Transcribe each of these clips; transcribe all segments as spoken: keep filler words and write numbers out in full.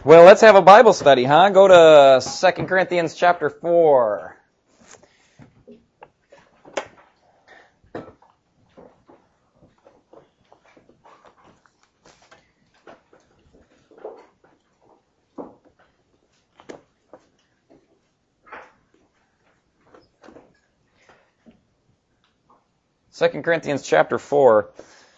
Well, let's have a Bible study, huh? Go to Second Corinthians chapter four. Second Corinthians chapter four.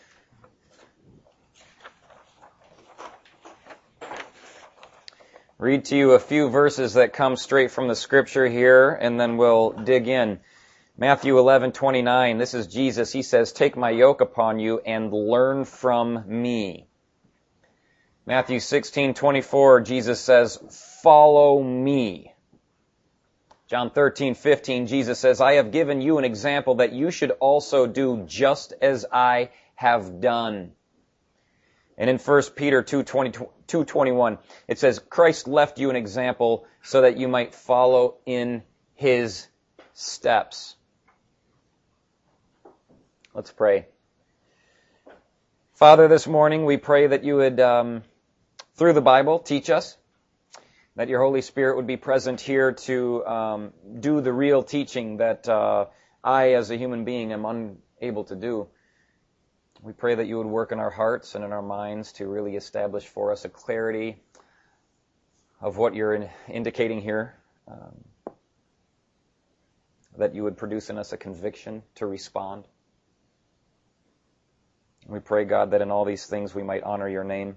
Read to you a few verses that come straight from the scripture here, and then we'll dig in. Matthew eleven twenty-nine, this is Jesus. He says, "Take my yoke upon you and learn from me." Matthew sixteen twenty-four, Jesus says, "Follow me." John thirteen fifteen, Jesus says, "I have given you an example that you should also do just as I have done." And in First Peter two twenty-one, it says, "Christ left you an example so that you might follow in his steps." Let's pray. Father, this morning we pray that you would, um, through the Bible, teach us, that your Holy Spirit would be present here to um, do the real teaching that uh, I, as a human being, am unable to do. We pray that you would work in our hearts and in our minds to really establish for us a clarity of what you're in, indicating here, um, that you would produce in us a conviction to respond. We pray, God, that in all these things we might honor your name.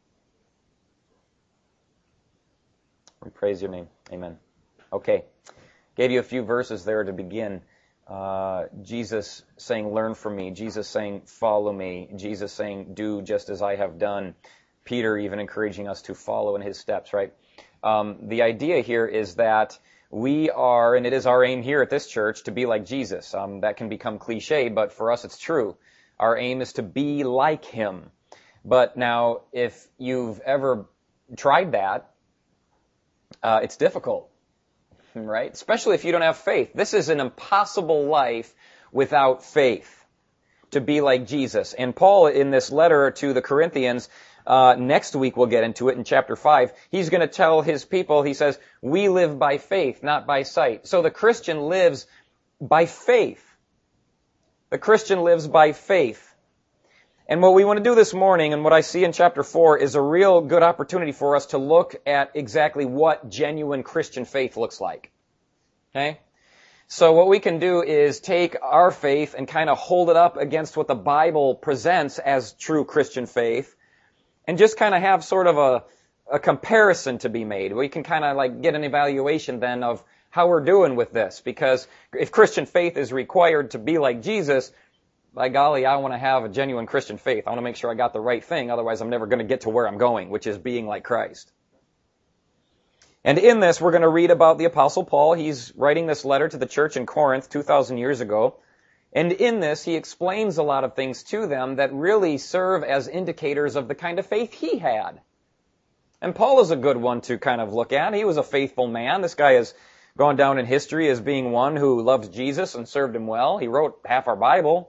We praise your name. Amen. Okay. Gave you a few verses there to begin. Uh, Jesus saying, "Learn from me." Jesus saying, "Follow me." Jesus saying, "Do just as I have done." Peter even encouraging us to follow in his steps, right? Um, the idea here is that we are, and it is our aim here at this church, to be like Jesus. Um, that can become cliche, but for us it's true. Our aim is to be like him. But now, if you've ever tried that, uh, it's difficult. Right? Especially if you don't have faith. This is an impossible life without faith, to be like Jesus. And Paul, in this letter to the Corinthians, uh, next week we'll get into it in chapter five, he's going to tell his people, he says, we live by faith, not by sight. So the Christian lives by faith. The Christian lives by faith. And what we want to do this morning, and what I see in chapter four, is a real good opportunity for us to look at exactly what genuine Christian faith looks like. Okay? So what we can do is take our faith and kind of hold it up against what the Bible presents as true Christian faith, and just kind of have sort of a, a comparison to be made. We can kind of like get an evaluation then of how we're doing with this, because if Christian faith is required to be like Jesus, by golly, I want to have a genuine Christian faith. I want to make sure I got the right thing. Otherwise, I'm never going to get to where I'm going, which is being like Christ. And in this, we're going to read about the Apostle Paul. He's writing this letter to the church in Corinth two thousand years ago. And in this, he explains a lot of things to them that really serve as indicators of the kind of faith he had. And Paul is a good one to kind of look at. He was a faithful man. This guy has gone down in history as being one who loved Jesus and served him well. He wrote half our Bible.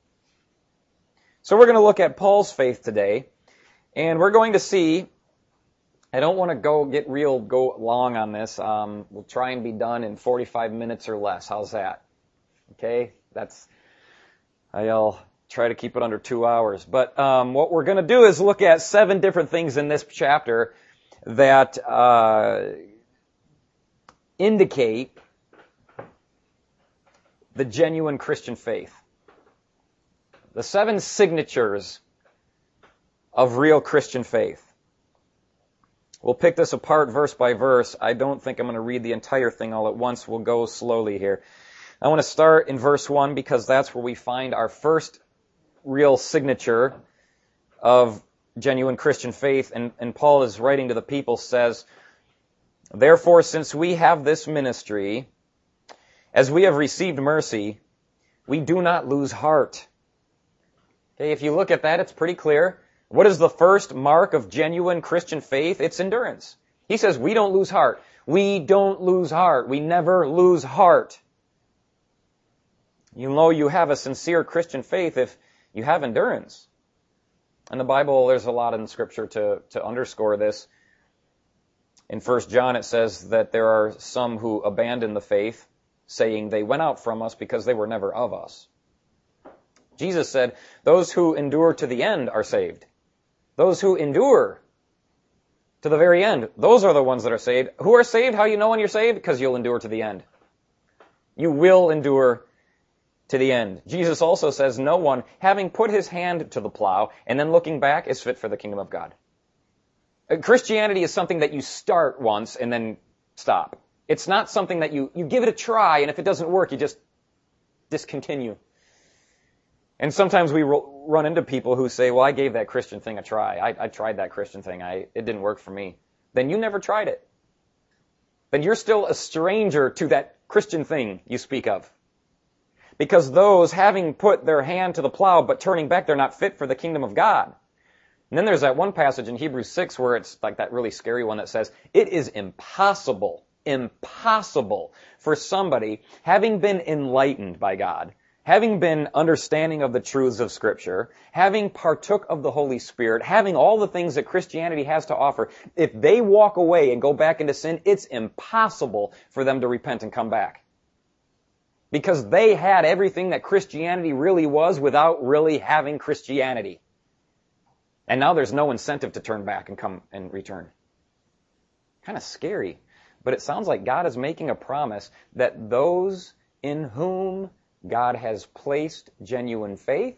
So we're going to look at Paul's faith today, and we're going to see, I don't want to go get real go long on this. Um, we'll try and be done in forty-five minutes or less. How's that? Okay, that's, I'll try to keep it under two hours. But um, what we're going to do is look at seven different things in this chapter that uh, indicate the genuine Christian faith. The seven signatures of real Christian faith. We'll pick this apart verse by verse. I don't think I'm going to read the entire thing all at once. We'll go slowly here. I want to start in verse one because that's where we find our first real signature of genuine Christian faith. And, and Paul is writing to the people, says, "Therefore, since we have this ministry, as we have received mercy, we do not lose heart." Okay, if you look at that, it's pretty clear. What is the first mark of genuine Christian faith? It's endurance. He says, we don't lose heart. We don't lose heart. We never lose heart. You know you have a sincere Christian faith if you have endurance. In the Bible, there's a lot in Scripture to, to underscore this. In First John it says that there are some who abandon the faith, saying they went out from us because they were never of us. Jesus said, those who endure to the end are saved. Those who endure to the very end, those are the ones that are saved. Who are saved? How do you know when you're saved? Because you'll endure to the end. You will endure to the end. Jesus also says, no one, having put his hand to the plow and then looking back, is fit for the kingdom of God. Christianity is something that you start once and then stop. It's not something that you, you give it a try, and if it doesn't work, you just discontinue. And sometimes we ro- run into people who say, well, I gave that Christian thing a try. I, I tried that Christian thing. I, it didn't work for me. Then you never tried it. Then you're still a stranger to that Christian thing you speak of. Because those having put their hand to the plow but turning back, they're not fit for the kingdom of God. And then there's that one passage in Hebrews six where it's like that really scary one that says, it is impossible, impossible for somebody having been enlightened by God, having been understanding of the truths of Scripture, having partook of the Holy Spirit, having all the things that Christianity has to offer, if they walk away and go back into sin, it's impossible for them to repent and come back. Because they had everything that Christianity really was without really having Christianity. And now there's no incentive to turn back and come and return. Kind of scary. But it sounds like God is making a promise that those in whom God has placed genuine faith,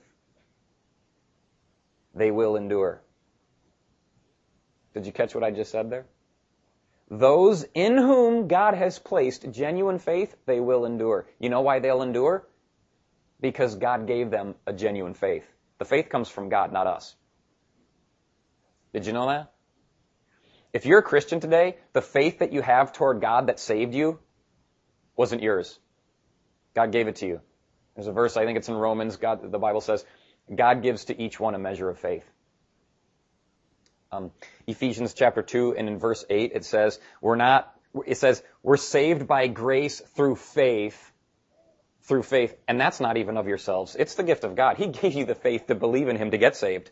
they will endure. Did you catch what I just said there? Those in whom God has placed genuine faith, they will endure. You know why they'll endure? Because God gave them a genuine faith. The faith comes from God, not us. Did you know that? If you're a Christian today, the faith that you have toward God that saved you wasn't yours. God gave it to you. There's a verse, I think it's in Romans, God, the Bible says, God gives to each one a measure of faith. Um, Ephesians chapter two and in verse eight it says, we're not, it says, we're saved by grace through faith, through faith, and that's not even of yourselves. It's the gift of God. He gave you the faith to believe in Him to get saved.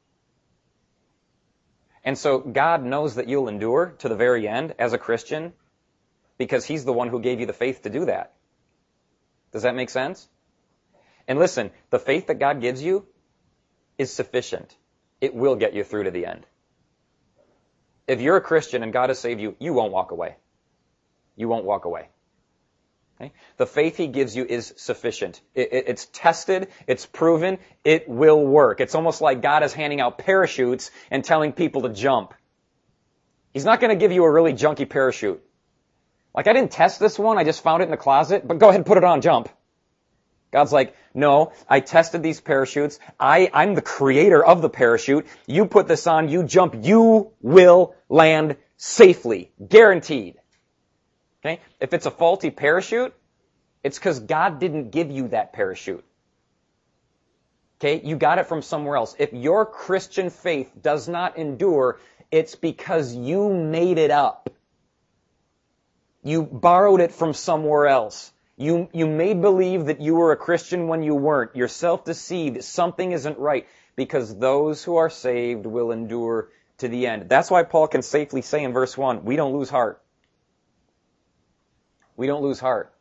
And so God knows that you'll endure to the very end as a Christian because He's the one who gave you the faith to do that. Does that make sense? And listen, the faith that God gives you is sufficient. It will get you through to the end. If you're a Christian and God has saved you, you won't walk away. You won't walk away. Okay? The faith He gives you is sufficient. It, it, it's tested. It's proven. It will work. It's almost like God is handing out parachutes and telling people to jump. He's not going to give you a really junky parachute. Like, I didn't test this one. I just found it in the closet. But go ahead and put it on. Jump. God's like, no, I tested these parachutes. I, I'm the creator of the parachute. You put this on, you jump, you will land safely. Guaranteed. Okay? If it's a faulty parachute, it's because God didn't give you that parachute. Okay? You got it from somewhere else. If your Christian faith does not endure, it's because you made it up. You borrowed it from somewhere else. You, you made believe that you were a Christian when you weren't. You're self-deceived. Something isn't right. Because those who are saved will endure to the end. That's why Paul can safely say in verse one, we don't lose heart. We don't lose heart.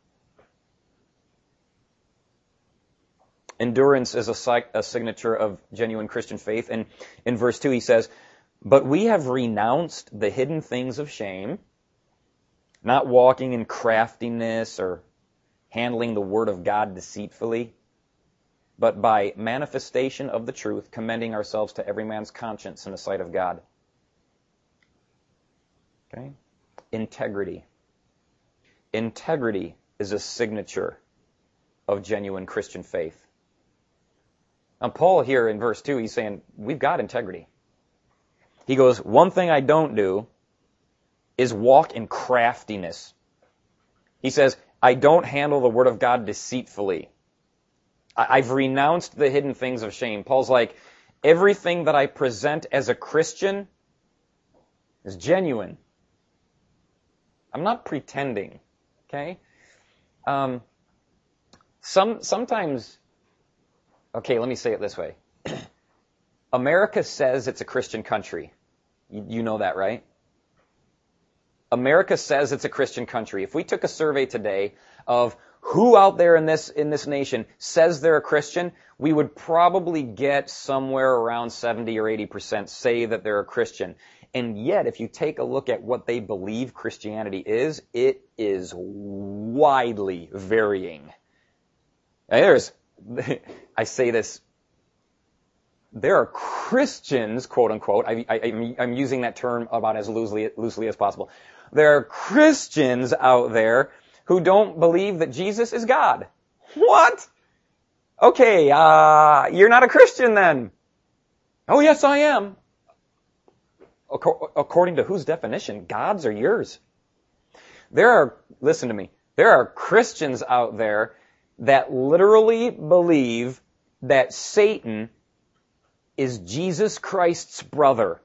Endurance is a, a signature of genuine Christian faith. And in verse two he says, but we have renounced the hidden things of shame, not walking in craftiness or handling the word of God deceitfully, but by manifestation of the truth, commending ourselves to every man's conscience in the sight of God. Okay? Integrity. Integrity is a signature of genuine Christian faith. Now, Paul here in verse two, he's saying, we've got integrity. He goes, one thing I don't do is walk in craftiness. He says, I don't handle the word of God deceitfully. I've renounced the hidden things of shame. Paul's like, everything that I present as a Christian is genuine. I'm not pretending. Okay? Um, some, sometimes, okay, let me say it this way. America says it's a Christian country. You, you know that, right? America says it's a Christian country. If we took a survey today of who out there in this in this nation says they're a Christian, we would probably get somewhere around seventy or eighty percent say that they're a Christian. And yet, if you take a look at what they believe Christianity is, it is widely varying. Now, there's, I say this, there are Christians, quote unquote, I, I, I'm using that term about as loosely, loosely as possible. There are Christians out there who don't believe that Jesus is God. What? Okay, uh, you're not a Christian then. Oh yes, I am. According to whose definition? God's or yours? There are, listen to me, there are Christians out there that literally believe that Satan is Jesus Christ's brother.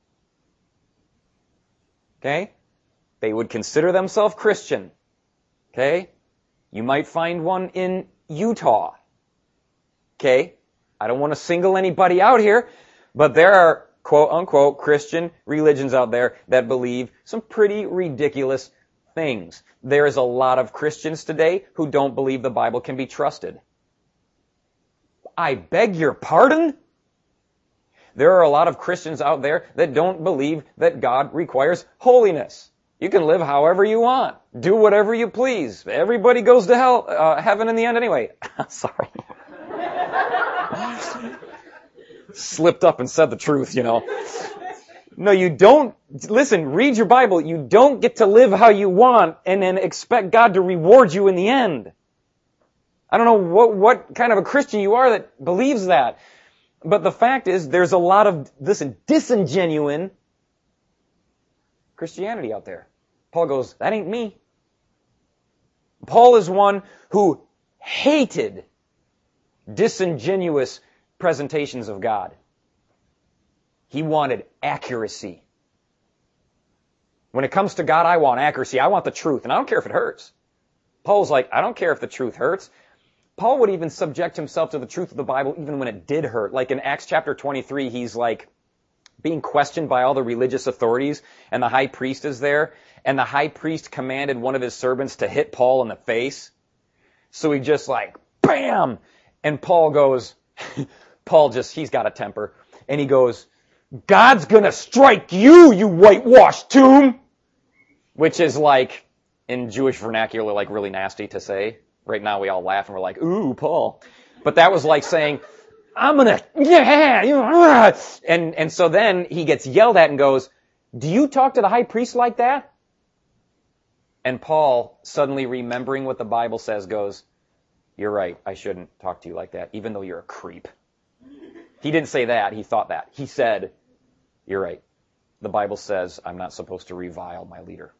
Okay? They would consider themselves Christian. Okay? You might find one in Utah. Okay? I don't want to single anybody out here, but there are quote unquote Christian religions out there that believe some pretty ridiculous things. There is a lot of Christians today who don't believe the Bible can be trusted. I beg your pardon? There are a lot of Christians out there that don't believe that God requires holiness. You can live however you want. Do whatever you please. Everybody goes to hell, uh, heaven in the end anyway. Sorry. Slipped up and said the truth, you know. No, you don't, listen, read your Bible. You don't get to live how you want and then expect God to reward you in the end. I don't know what, what kind of a Christian you are that believes that. But the fact is, there's a lot of, listen, disingenuine Christianity out there. Paul goes, that ain't me. Paul is one who hated disingenuous presentations of God. He wanted accuracy. When it comes to God, I want accuracy. I want the truth, and I don't care if it hurts. Paul's like, I don't care if the truth hurts. Paul would even subject himself to the truth of the Bible even when it did hurt. Like in Acts chapter twenty-three, he's like being questioned by all the religious authorities, and the high priest is there, and the high priest commanded one of his servants to hit Paul in the face. So he just like, bam! And Paul goes, Paul just, he's got a temper, and he goes, God's gonna strike you, you whitewashed tomb! Which is like, in Jewish vernacular, like really nasty to say. Right now we all laugh and we're like, ooh, Paul. But that was like saying, I'm gonna, yeah, and, and so then he gets yelled at and goes, do you talk to the high priest like that? And Paul, suddenly remembering what the Bible says, goes, you're right, I shouldn't talk to you like that, even though you're a creep. He didn't say that, he thought that. He said, you're right. The Bible says I'm not supposed to revile my leader.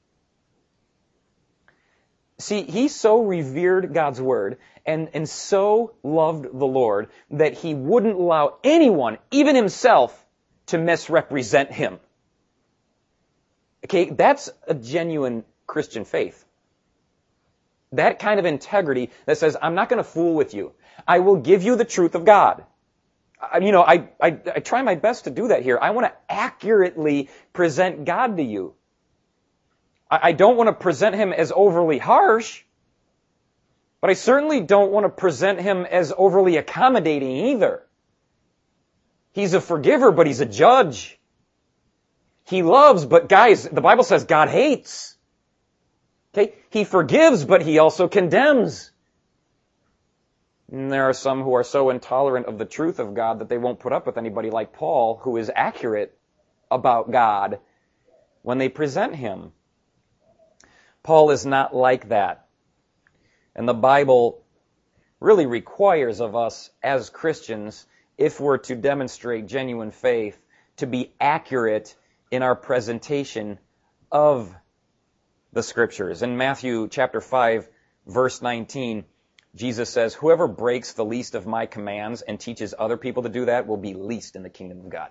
See, he so revered God's word and, and so loved the Lord that he wouldn't allow anyone, even himself, to misrepresent him. Okay, that's a genuine Christian faith. That kind of integrity that says, I'm not going to fool with you. I will give you the truth of God. I, you know, I, I, I try my best to do that here. I want to accurately present God to you. I don't want to present him as overly harsh, but I certainly don't want to present him as overly accommodating either. He's a forgiver, but he's a judge. He loves, but guys, the Bible says God hates. Okay? He forgives, but he also condemns. And there are some who are so intolerant of the truth of God that they won't put up with anybody like Paul, who is accurate about God when they present him. Paul is not like that. And the Bible really requires of us as Christians, if we're to demonstrate genuine faith, to be accurate in our presentation of the Scriptures. In Matthew chapter five, verse nineteen, Jesus says, whoever breaks the least of my commands and teaches other people to do that will be least in the kingdom of God.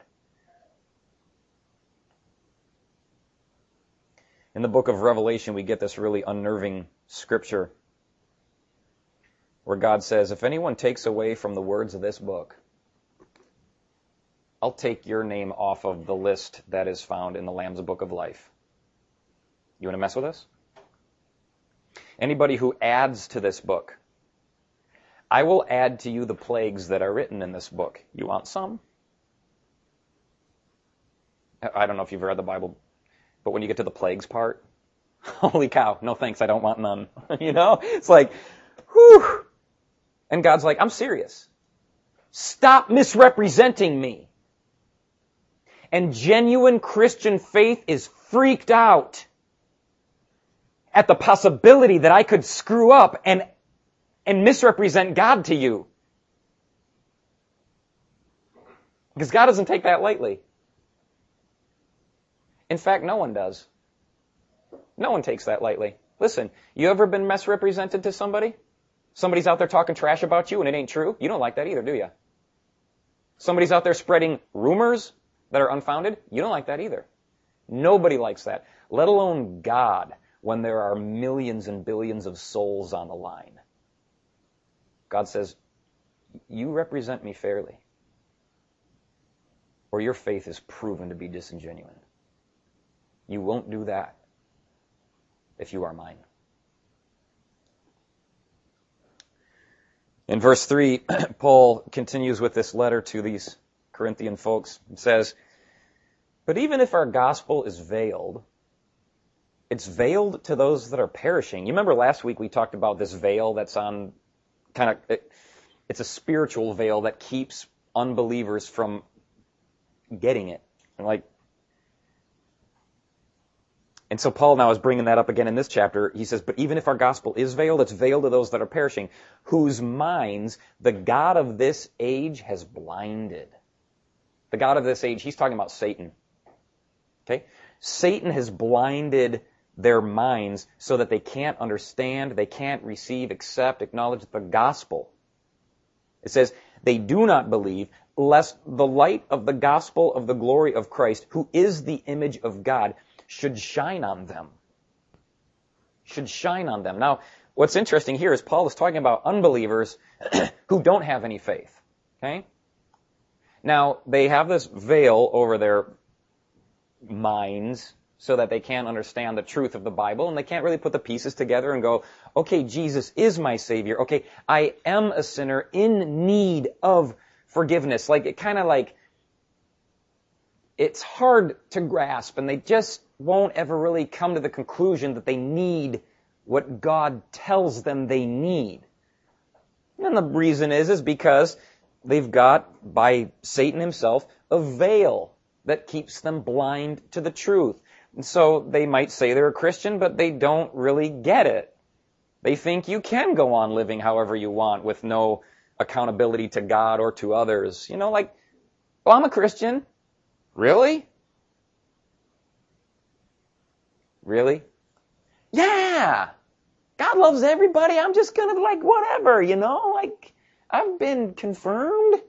In the book of Revelation, we get this really unnerving scripture where God says, if anyone takes away from the words of this book, I'll take your name off of the list that is found in the Lamb's Book of Life. You want to mess with us? Anybody who adds to this book, I will add to you the plagues that are written in this book. You want some? I don't know if you've read the Bible, but when you get to the plagues part, holy cow, no thanks, I don't want none. You know? It's like, whew. And God's like, I'm serious. Stop misrepresenting me. And genuine Christian faith is freaked out at the possibility that I could screw up and and misrepresent God to you. Because God doesn't take that lightly. In fact, no one does. No one takes that lightly. Listen, you ever been misrepresented to somebody? Somebody's out there talking trash about you and it ain't true? You don't like that either, do you? Somebody's out there spreading rumors that are unfounded? You don't like that either. Nobody likes that, let alone God, when there are millions and billions of souls on the line. God says, you represent me fairly, or your faith is proven to be disingenuous. You won't do that if you are mine. In verse three, Paul continues with this letter to these Corinthian folks. It says, but even if our gospel is veiled, it's veiled to those that are perishing. You remember last week we talked about this veil that's on kind of, it, it's a spiritual veil that keeps unbelievers from getting it. And like, and so Paul now is bringing that up again in this chapter. He says, but even if our gospel is veiled, it's veiled to those that are perishing, whose minds the God of this age has blinded. The God of this age, he's talking about Satan. Okay? Satan has blinded their minds so that they can't understand, they can't receive, accept, acknowledge the gospel. It says, they do not believe, lest the light of the gospel of the glory of Christ, who is the image of God, should shine on them. Should shine on them. Now, what's interesting here is Paul is talking about unbelievers who don't have any faith. Okay? Now, they have this veil over their minds so that they can't understand the truth of the Bible, and they can't really put the pieces together and go, okay, Jesus is my Savior. Okay, I am a sinner in need of forgiveness. Like, it kind of like, it's hard to grasp, and they just won't ever really come to the conclusion that they need what God tells them they need. And the reason is, is because they've got, by Satan himself, a veil that keeps them blind to the truth. And so they might say they're a Christian, but they don't really get it. They think you can go on living however you want with no accountability to God or to others. You know, like, well, I'm a Christian. Really? Really? Yeah! God loves everybody. I'm just gonna, like, whatever, you know? Like, I've been confirmed.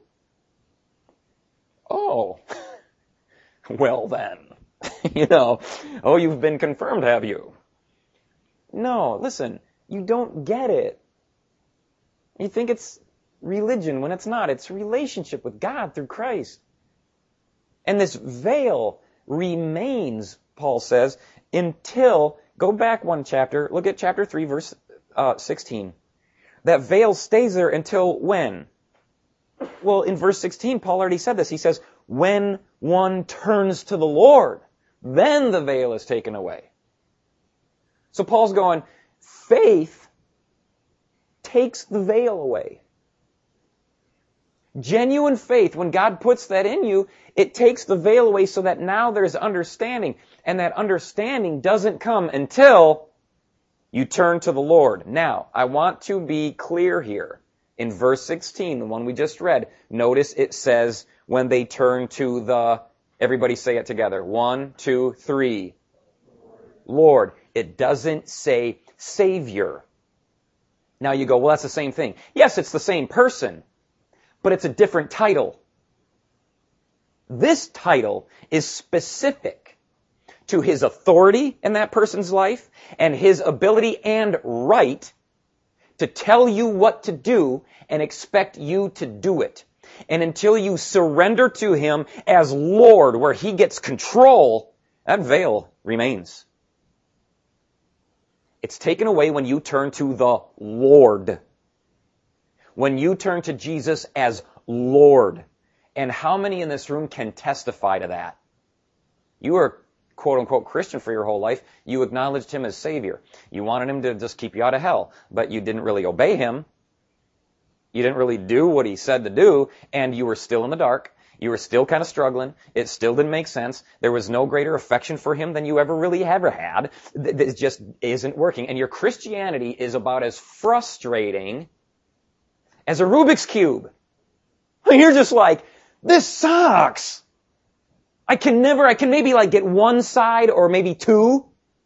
Oh. Well then. You know, oh, you've been confirmed, have you? No, listen, you don't get it. You think it's religion when it's not. It's relationship with God through Christ. And this veil remains, Paul says, until, go back one chapter, look at chapter three, verse uh, sixteen. That veil stays there until when? Well, in verse sixteen, Paul already said this. He says, when one turns to the Lord, then the veil is taken away. So Paul's going, faith takes the veil away. Genuine faith, when God puts that in you, it takes the veil away so that now there's understanding. And that understanding doesn't come until you turn to the Lord. Now, I want to be clear here. In verse sixteen, the one we just read, notice it says when they turn to the, everybody say it together. One, two, three. Lord. It doesn't say Savior. Now you go, well, that's the same thing. Yes, it's the same person, but it's a different title. This title is specific to his authority in that person's life and his ability and right to tell you what to do and expect you to do it. And until you surrender to him as Lord, where he gets control, that veil remains. It's taken away when you turn to the Lord. When you turn to Jesus as Lord. And how many in this room can testify to that? You were quote-unquote Christian for your whole life. You acknowledged him as Savior. You wanted him to just keep you out of hell. But you didn't really obey him. You didn't really do what he said to do. And you were still in the dark. You were still kind of struggling. It still didn't make sense. There was no greater affection for him than you ever really ever had. It just isn't working. And your Christianity is about as frustrating as a Rubik's Cube. You're just like, this sucks. I can never, I can maybe like get one side or maybe two.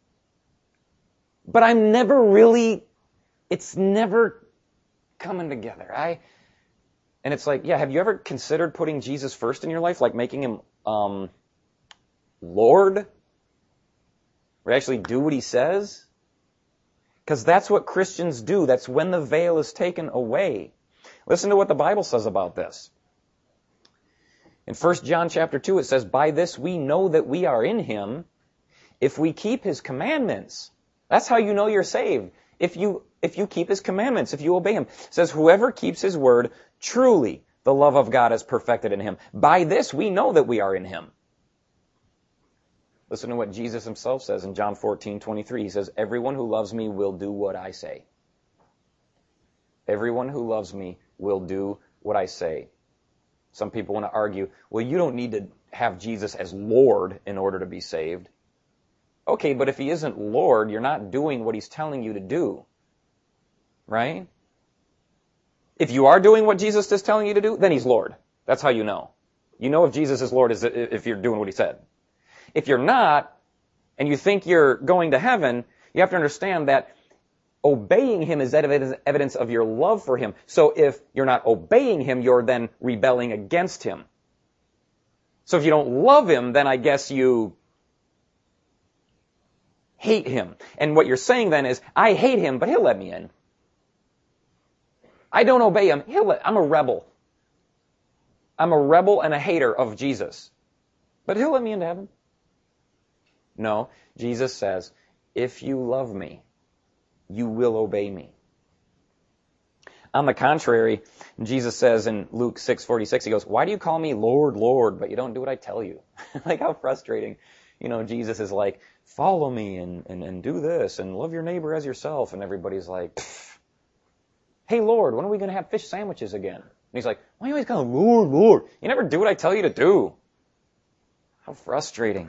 But I'm never really, it's never coming together. I... And it's like, yeah, have you ever considered putting Jesus first in your life? Like making him um, Lord? Or actually do what he says? Because that's what Christians do. That's when the veil is taken away. Listen to what the Bible says about this. In First John chapter two, it says, by this we know that we are in him if we keep his commandments. That's how you know you're saved. If you if you keep his commandments, if you obey him. It says, whoever keeps his word, truly the love of God is perfected in him. By this we know that we are in him. Listen to what Jesus himself says in John fourteen twenty-three. He says, everyone who loves me will do what I say. Everyone who loves me will do what I say. Some people want to argue, well, you don't need to have Jesus as Lord in order to be saved. Okay, but if he isn't Lord, you're not doing what he's telling you to do. Right? If you are doing what Jesus is telling you to do, then he's Lord. That's how you know. You know if Jesus is Lord is if you're doing what he said. If you're not, and you think you're going to heaven, you have to understand that obeying him is evidence of your love for him. So if you're not obeying him, you're then rebelling against him. So if you don't love him, then I guess you hate him. And what you're saying then is, I hate him, but he'll let me in. I don't obey him. He'll let, I'm a rebel. I'm a rebel and a hater of Jesus. But he'll let me into heaven. No, Jesus says, if you love me, you will obey me. On the contrary, Jesus says in Luke six forty-six, he goes, why do you call me Lord, Lord, but you don't do what I tell you? Like how frustrating. You know, Jesus is like, follow me and, and, and do this and love your neighbor as yourself. And everybody's like, hey, Lord, when are we going to have fish sandwiches again? And he's like, why are you always calling Lord, Lord? You never do what I tell you to do. How frustrating.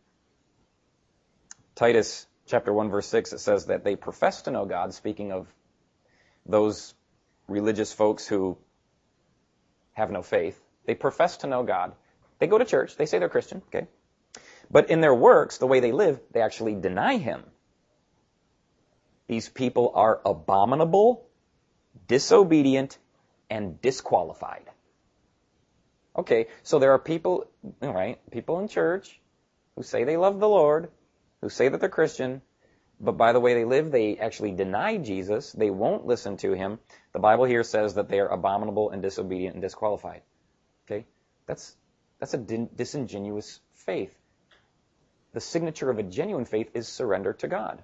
Titus chapter one, verse six, it says that they profess to know God, speaking of those religious folks who have no faith. They profess to know God. They go to church. They say they're Christian, okay? But in their works, the way they live, they actually deny him. These people are abominable, disobedient, and disqualified. Okay, so there are people, all right, people in church who say they love the Lord, who say that they're Christian, but by the way they live, they actually deny Jesus. They won't listen to him. The Bible here says that they are abominable and disobedient and disqualified. Okay, that's that's a din- disingenuous faith. The signature of a genuine faith is surrender to God.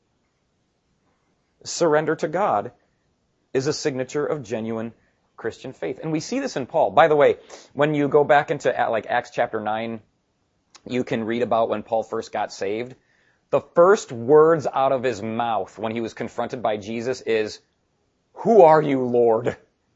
Surrender to God is a signature of genuine Christian faith. And we see this in Paul. By the way, when you go back into like Acts chapter nine, you can read about when Paul first got saved. The first words out of his mouth when he was confronted by Jesus is, who are you, Lord?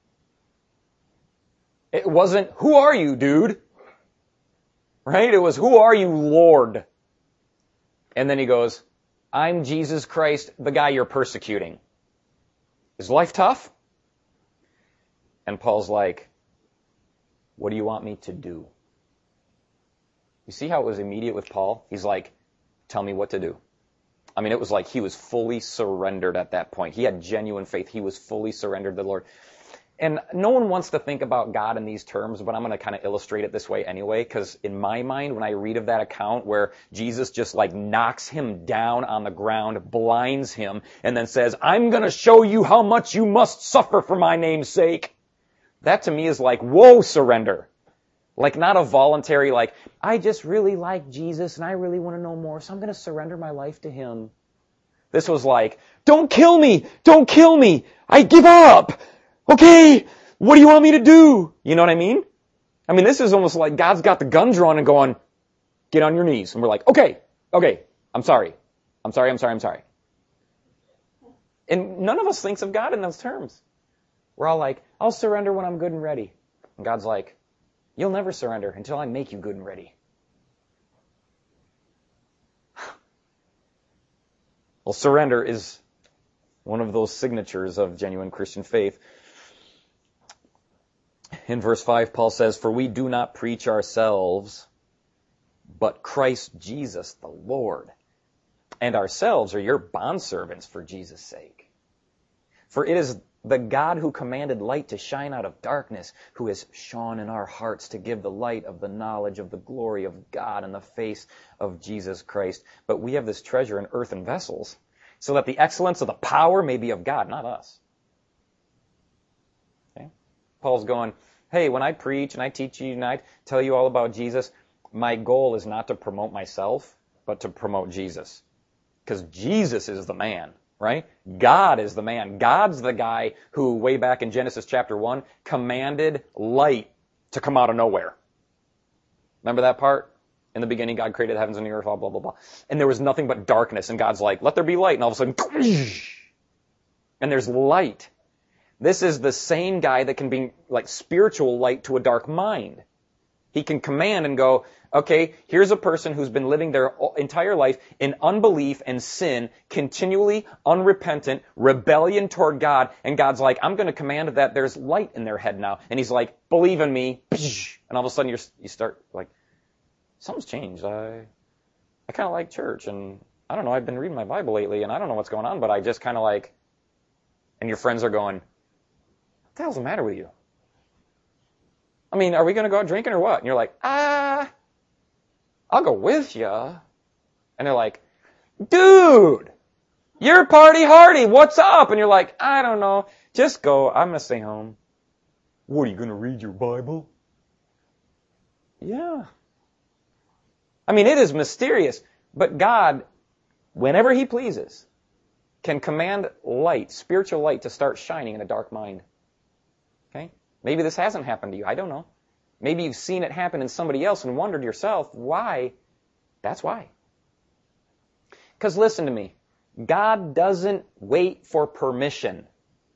It wasn't, who are you, dude? Right? It was, who are you, Lord? And then he goes, I'm Jesus Christ, the guy you're persecuting. Is life tough? And Paul's like, what do you want me to do? You see how it was immediate with Paul? He's like, tell me what to do. I mean, it was like he was fully surrendered at that point. He had genuine faith. He was fully surrendered to the Lord. And no one wants to think about God in these terms, but I'm going to kind of illustrate it this way anyway, because in my mind, when I read of that account where Jesus just like knocks him down on the ground, blinds him, and then says, I'm going to show you how much you must suffer for my name's sake. That to me is like, whoa, surrender. Like not a voluntary, like, I just really like Jesus and I really want to know more, so I'm going to surrender my life to him. This was like, don't kill me! Don't kill me! I give up! Okay, what do you want me to do? You know what I mean? I mean, this is almost like God's got the gun drawn and going, get on your knees. And we're like, okay, okay, I'm sorry. I'm sorry, I'm sorry, I'm sorry. And none of us thinks of God in those terms. We're all like, I'll surrender when I'm good and ready. And God's like, you'll never surrender until I make you good and ready. Well, surrender is one of those signatures of genuine Christian faith. In verse five, Paul says, for we do not preach ourselves, but Christ Jesus the Lord, and ourselves are your bondservants for Jesus' sake. For it is the God who commanded light to shine out of darkness, who has shone in our hearts to give the light of the knowledge of the glory of God in the face of Jesus Christ. But we have this treasure in earthen vessels, so that the excellence of the power may be of God, not us. Okay? Paul's going, hey, when I preach and I teach you and I tell you all about Jesus, my goal is not to promote myself, but to promote Jesus. Because Jesus is the man, right? God is the man. God's the guy who, way back in Genesis chapter one, commanded light to come out of nowhere. Remember that part? In the beginning, God created the heavens and the earth, blah, blah, blah, blah. And there was nothing but darkness. And God's like, let there be light. And all of a sudden, and there's light. This is the same guy that can bring like spiritual light to a dark mind. He can command and go, okay, here's a person who's been living their entire life in unbelief and sin, continually unrepentant, rebellion toward God. And God's like, I'm going to command that there's light in their head now. And he's like, believe in me. And all of a sudden you're, you start like, something's changed. I, I kind of like church. And I don't know, I've been reading my Bible lately and I don't know what's going on, but I just kind of like, and your friends are going, what the hell's the matter with you? I mean, are we going to go out drinking or what? And you're like, ah, I'll go with you. And they're like, dude, you're party hardy. What's up? And you're like, I don't know. Just go. I'm going to stay home. What, are you going to read your Bible? Yeah. I mean, it is mysterious. But God, whenever He pleases, can command light, spiritual light, to start shining in a dark mind. Okay? Maybe this hasn't happened to you. I don't know. Maybe you've seen it happen in somebody else and wondered yourself why. That's why. Because listen to me. God doesn't wait for permission.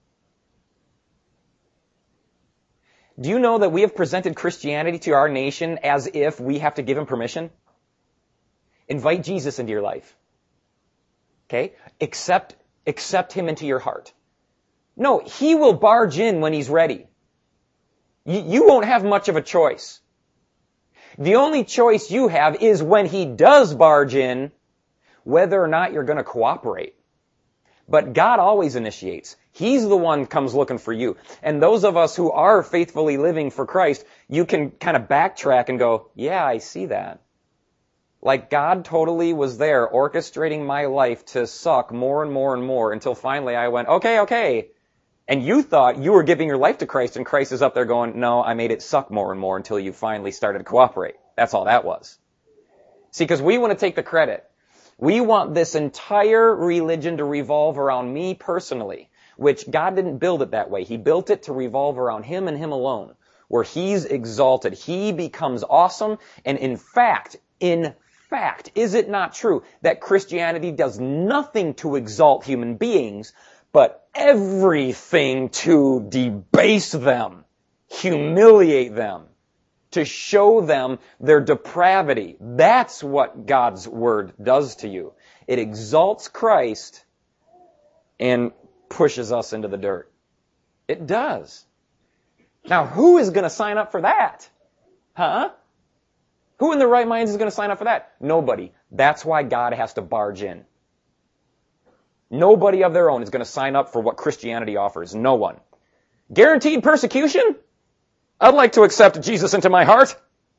Do you know that we have presented Christianity to our nation as if we have to give Him permission? Invite Jesus into your life. Okay? Accept, accept Him into your heart. No, He will barge in when He's ready. You, you won't have much of a choice. The only choice you have is when He does barge in, whether or not you're going to cooperate. But God always initiates. He's the one who comes looking for you. And those of us who are faithfully living for Christ, you can kind of backtrack and go, yeah, I see that. Like God totally was there orchestrating my life to suck more and more and more until finally I went, okay, okay. And you thought you were giving your life to Christ, and Christ is up there going, no, I made it suck more and more until you finally started to cooperate. That's all that was. See, because we want to take the credit. We want this entire religion to revolve around me personally, which God didn't build it that way. He built it to revolve around Him and Him alone, where He's exalted. He becomes awesome. And in fact, in fact, is it not true that Christianity does nothing to exalt human beings, but everything to debase them, humiliate them, to show them their depravity? That's what God's Word does to you. It exalts Christ and pushes us into the dirt. It does. Now, who is going to sign up for that? Huh? Who in their right minds is going to sign up for that? Nobody. That's why God has to barge in. Nobody of their own is going to sign up for what Christianity offers. No one. Guaranteed persecution? I'd like to accept Jesus into my heart.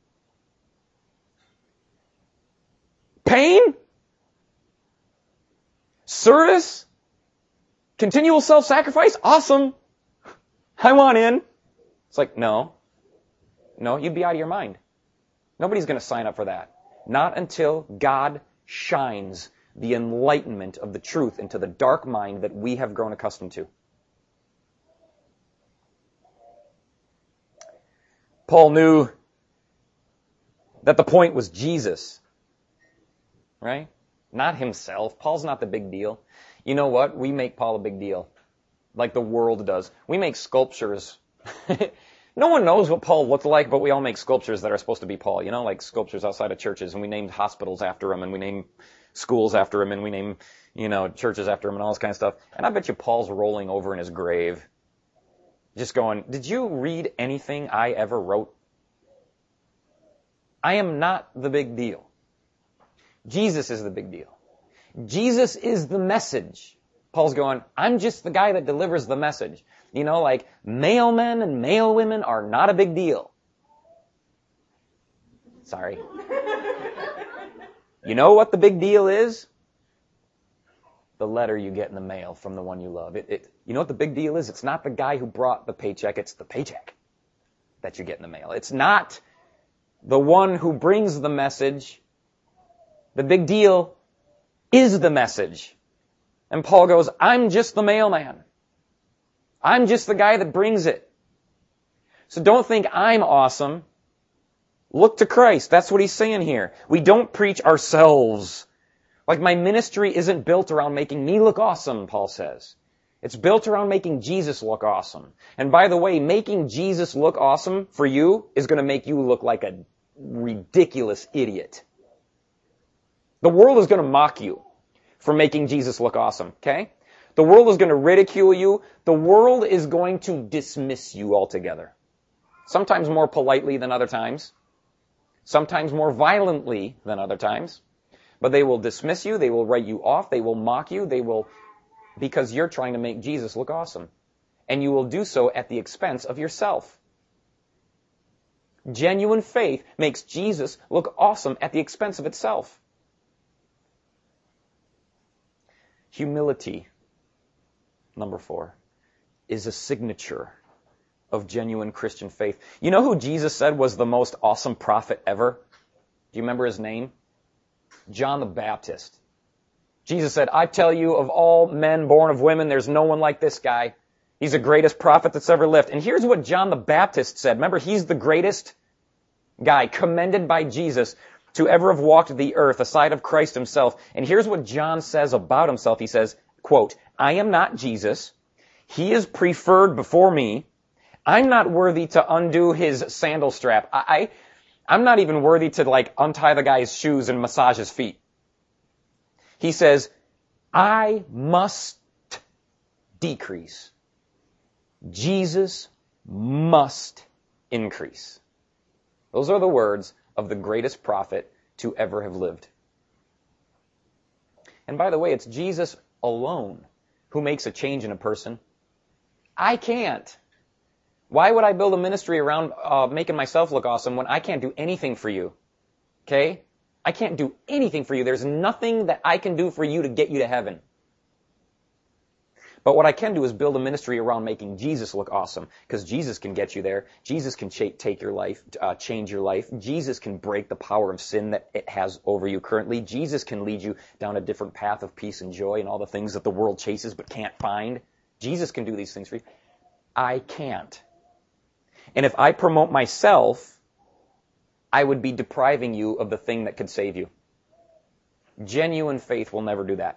Pain? Service? Continual self-sacrifice? Awesome. I want in. It's like, no. No, you'd be out of your mind. Nobody's going to sign up for that. Not until God shines the enlightenment of the truth into the dark mind that we have grown accustomed to. Paul knew that the point was Jesus, right? Not himself. Paul's not the big deal. You know what? We make Paul a big deal, like the world does. We make sculptures. No one knows what Paul looked like, but we all make sculptures that are supposed to be Paul, you know, like sculptures outside of churches, and we named hospitals after him, and we name schools after him, and we name, you know, churches after him, and all this kind of stuff. And I bet you Paul's rolling over in his grave, just going, did you read anything I ever wrote? I am not the big deal. Jesus is the big deal. Jesus is the message. Paul's going, I'm just the guy that delivers the message. You know, like, male men and male women are not a big deal. Sorry. You know what the big deal is? The letter you get in the mail from the one you love. It, it, you know what the big deal is? It's not the guy who brought the paycheck, it's the paycheck that you get in the mail. It's not the one who brings the message. The big deal is the message. And Paul goes, I'm just the mailman. I'm just the guy that brings it. So don't think I'm awesome. Look to Christ. That's what he's saying here. We don't preach ourselves. Like, my ministry isn't built around making me look awesome, Paul says. It's built around making Jesus look awesome. And by the way, making Jesus look awesome for you is going to make you look like a ridiculous idiot. The world is going to mock you for making Jesus look awesome, okay? The world is going to ridicule you. The world is going to dismiss you altogether. Sometimes more politely than other times. Sometimes more violently than other times. But they will dismiss you. They will write you off. They will mock you. They will, because you're trying to make Jesus look awesome. And you will do so at the expense of yourself. Genuine faith makes Jesus look awesome at the expense of itself. Humility, number four, is a signature of genuine Christian faith. You know who Jesus said was the most awesome prophet ever? Do you remember his name? John the Baptist. Jesus said, I tell you, of all men born of women, there's no one like this guy. He's the greatest prophet that's ever lived. And here's what John the Baptist said. Remember, he's the greatest guy, commended by Jesus to ever have walked the earth aside of Christ himself. And here's what John says about himself. He says, quote, I am not Jesus. He is preferred before me. I'm not worthy to undo his sandal strap. I, I, I'm not even worthy to, like, untie the guy's shoes and massage his feet. He says, I must decrease. Jesus must increase. Those are the words of the greatest prophet to ever have lived. And by the way, it's Jesus alone who makes a change in a person. I can't. Why would I build a ministry around uh, making myself look awesome when I can't do anything for you? Okay? I can't do anything for you. There's nothing that I can do for you to get you to heaven. But what I can do is build a ministry around making Jesus look awesome, because Jesus can get you there. Jesus can ch- take your life, uh, change your life. Jesus can break the power of sin that it has over you currently. Jesus can lead you down a different path of peace and joy and all the things that the world chases but can't find. Jesus can do these things for you. I can't. And if I promote myself, I would be depriving you of the thing that could save you. Genuine faith will never do that.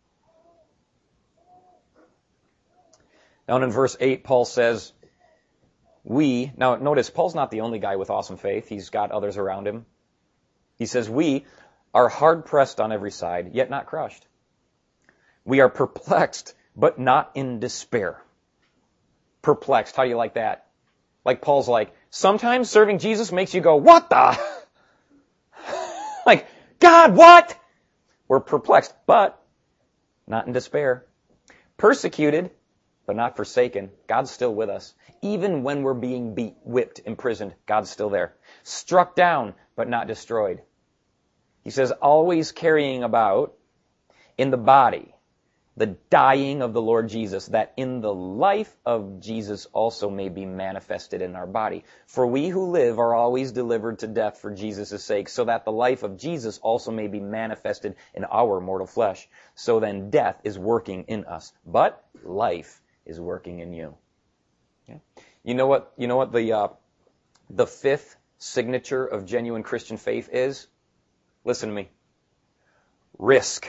Down in verse eight, Paul says, we, now notice, Paul's not the only guy with awesome faith. He's got others around him. He says, we are hard pressed on every side, yet not crushed. We are perplexed, but not in despair. Perplexed, how do you like that? Like Paul's like, sometimes serving Jesus makes you go, what the? Like, God, what? We're perplexed, but not in despair. Persecuted, but not forsaken. God's still with us. Even when we're being beat, whipped, imprisoned, God's still there. Struck down, but not destroyed. He says, always carrying about in the body the dying of the Lord Jesus, that in the life of Jesus also may be manifested in our body. For we who live are always delivered to death for Jesus' sake, so that the life of Jesus also may be manifested in our mortal flesh. So then death is working in us, but life is working in you. Okay? You know what? You know what the uh, the fifth signature of genuine Christian faith is? Listen to me. Risk.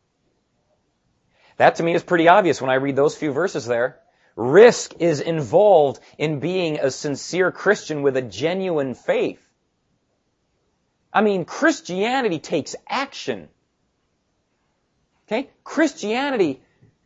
That to me is pretty obvious when I read those few verses there. Risk is involved in being a sincere Christian with a genuine faith. I mean, Christianity takes action. Okay? Christianity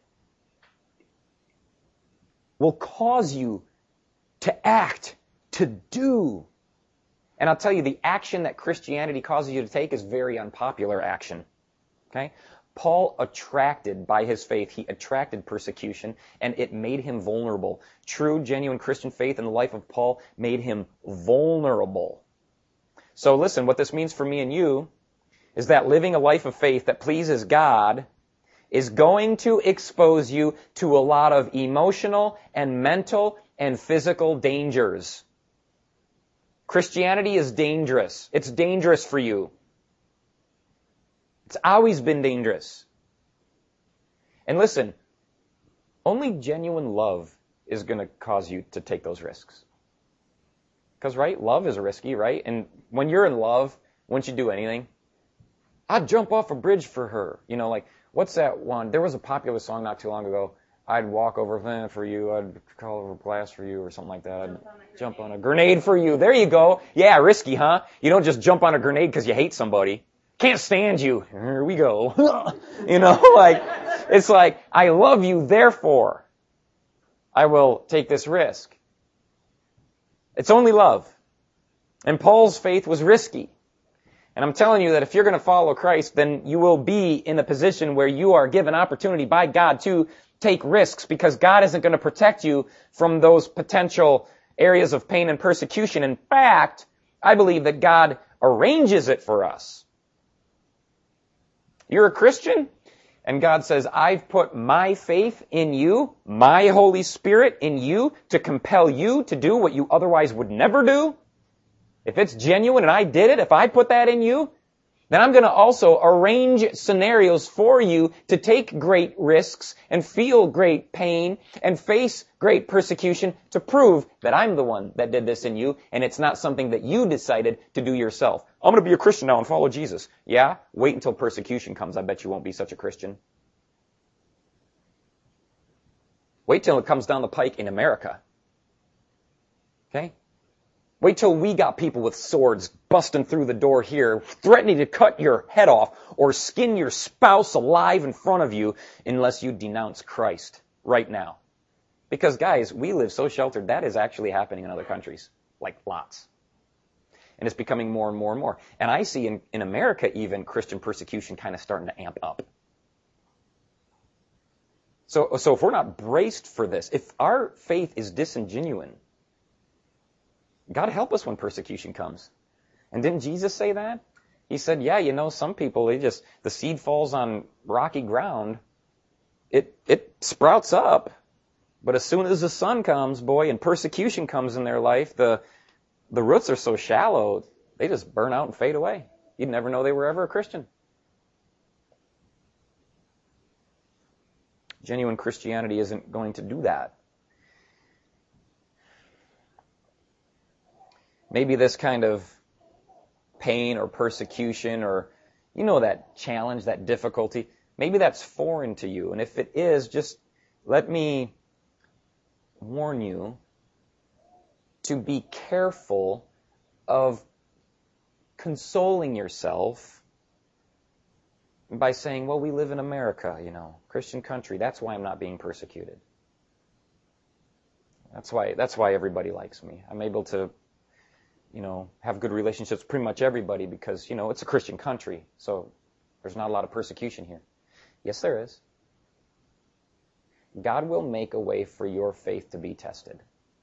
will cause you to act, to do. And I'll tell you, the action that Christianity causes you to take is very unpopular action. Okay? Paul attracted by his faith, he attracted persecution, and it made him vulnerable. True, genuine Christian faith in the life of Paul made him vulnerable. So listen, what this means for me and you is that living a life of faith that pleases God is going to expose you to a lot of emotional and mental and physical dangers. Christianity is dangerous. It's dangerous for you. It's always been dangerous. And listen, only genuine love is going to cause you to take those risks. Because, right, love is risky, right? And when you're in love, once you do anything, I'd jump off a bridge for her. You know, like, what's that one? There was a popular song not too long ago. I'd walk over there for you. I'd call over glass for you or something like that. I'd jump on a grenade for you. There you go. Yeah, risky, huh? You don't just jump on a grenade because you hate somebody. Can't stand you. Here we go. You know, like, it's like, I love you, therefore I will take this risk. It's only love. And Paul's faith was risky. And I'm telling you that if you're going to follow Christ, then you will be in a position where you are given opportunity by God to take risks, because God isn't going to protect you from those potential areas of pain and persecution. In fact, I believe that God arranges it for us. You're a Christian, and God says, I've put my faith in you, my Holy Spirit in you, to compel you to do what you otherwise would never do. If it's genuine and I did it, if I put that in you, then I'm going to also arrange scenarios for you to take great risks and feel great pain and face great persecution to prove that I'm the one that did this in you, and it's not something that you decided to do yourself. I'm going to be a Christian now and follow Jesus. Yeah? Wait until persecution comes. I bet you won't be such a Christian. Wait till it comes down the pike in America. Okay? Wait till we got people with swords busting through the door here, threatening to cut your head off or skin your spouse alive in front of you unless you denounce Christ right now. Because, guys, we live so sheltered, that is actually happening in other countries. Like, lots. And it's becoming more and more and more. And I see in, in America even Christian persecution kind of starting to amp up. So, so if we're not braced for this, if our faith is disingenuous, God help us when persecution comes. And didn't Jesus say that? He said, yeah, you know, some people, they just, the seed falls on rocky ground. It, it sprouts up. But as soon as the sun comes, boy, and persecution comes in their life, the, the roots are so shallow, they just burn out and fade away. You'd never know they were ever a Christian. Genuine Christianity isn't going to do that. Maybe this kind of pain or persecution or, you know, that challenge, that difficulty, maybe that's foreign to you. And if it is, just let me warn you to be careful of consoling yourself by saying, well, we live in America, you know, Christian country. That's why I'm not being persecuted. That's why, that's why everybody likes me. I'm able to, you know, have good relationships with pretty much everybody because, you know, it's a Christian country, so there's not a lot of persecution here. Yes, there is. God will make a way for your faith to be tested.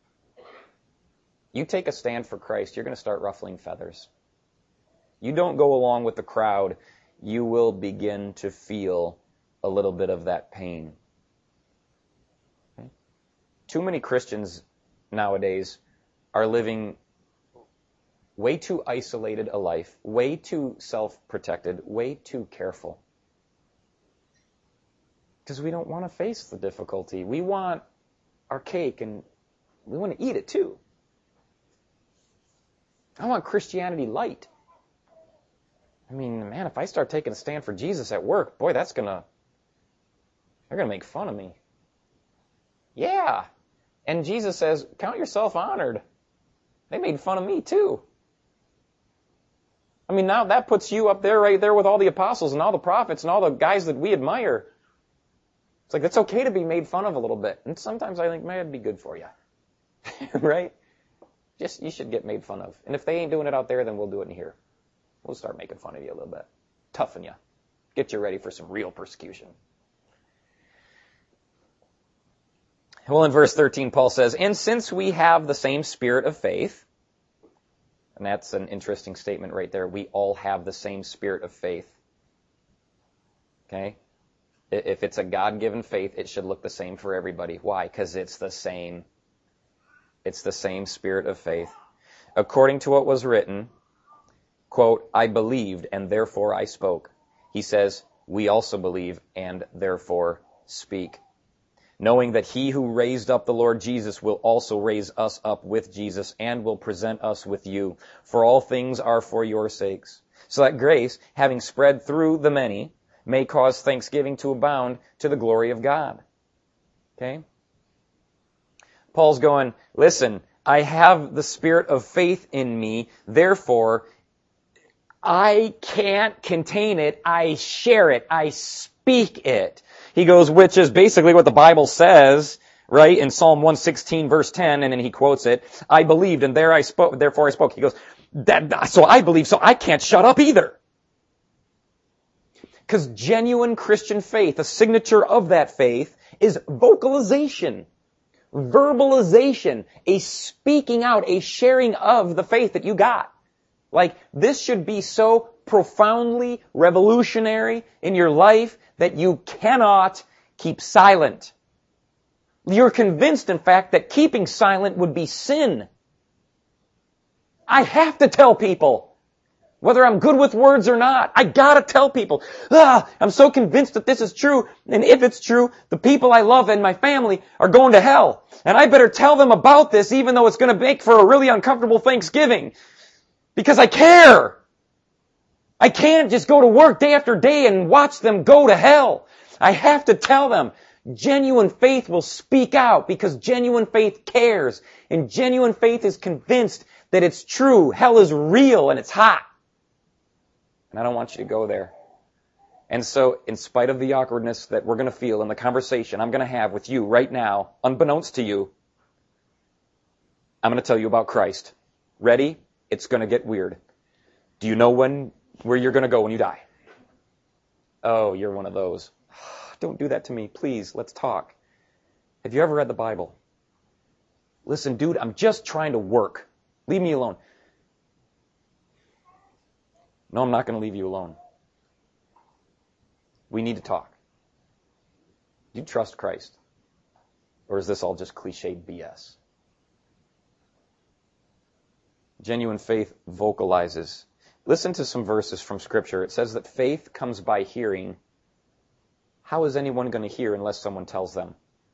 You take a stand for Christ, you're going to start ruffling feathers. You don't go along with the crowd, you will begin to feel a little bit of that pain. Okay? Too many Christians nowadays are living way too isolated a life, way too self-protected, way too careful. Because we don't want to face the difficulty. We want our cake and we want to eat it too. I want Christianity light. I mean, man, if I start taking a stand for Jesus at work, boy, that's gonna, they're gonna make fun of me. Yeah. And Jesus says, count yourself honored. They made fun of me too. I mean, now that puts you up there, right there with all the apostles and all the prophets and all the guys that we admire. It's like, it's okay to be made fun of a little bit. And sometimes I think, man, it'd be good for you. Right? Just, you should get made fun of. And if they ain't doing it out there, then we'll do it in here. We'll start making fun of you a little bit. Toughen you. Get you ready for some real persecution. Well, in verse thirteen, Paul says, and since we have the same spirit of faith, and that's an interesting statement right there. We all have the same spirit of faith. Okay? If it's a God-given faith, it should look the same for everybody. Why? Because it's the same. It's the same spirit of faith. According to what was written, quote, I believed and therefore I spoke. He says, we also believe and therefore speak. Knowing that he who raised up the Lord Jesus will also raise us up with Jesus and will present us with you. For all things are for your sakes. So that grace, having spread through the many, may cause thanksgiving to abound to the glory of God. Okay? Paul's going, listen, I have the spirit of faith in me, therefore I can't contain it, I share it, I speak it. He goes, which is basically what the Bible says, right, in Psalm one sixteen verse ten, and then he quotes it, I believed and there I spoke, therefore I spoke. He goes, that, so I believe, so I can't shut up either. Because genuine Christian faith, a signature of that faith, is vocalization, verbalization, a speaking out, a sharing of the faith that you got. Like, this should be so profoundly revolutionary in your life that you cannot keep silent. You're convinced, in fact, that keeping silent would be sin. I have to tell people, whether I'm good with words or not. I gotta tell people. Ah, I'm so convinced that this is true, and if it's true, the people I love and my family are going to hell. And I better tell them about this, even though it's going to make for a really uncomfortable Thanksgiving. Because I care. I can't just go to work day after day and watch them go to hell. I have to tell them. Genuine faith will speak out because genuine faith cares. And genuine faith is convinced that it's true. Hell is real and it's hot. And I don't want you to go there. And so, in spite of the awkwardness that we're going to feel in the conversation I'm going to have with you right now, unbeknownst to you, I'm going to tell you about Christ. Ready? It's going to get weird. Do you know when, where you're going to go when you die? Oh, you're one of those. Don't do that to me. Please, let's talk. Have you ever read the Bible? Listen, dude, I'm just trying to work. Leave me alone. No, I'm not going to leave you alone. We need to talk. Do you trust Christ? Or is this all just cliched B S? Genuine faith vocalizes. Listen to some verses from Scripture. It says that faith comes by hearing. How is anyone going to hear unless someone tells them?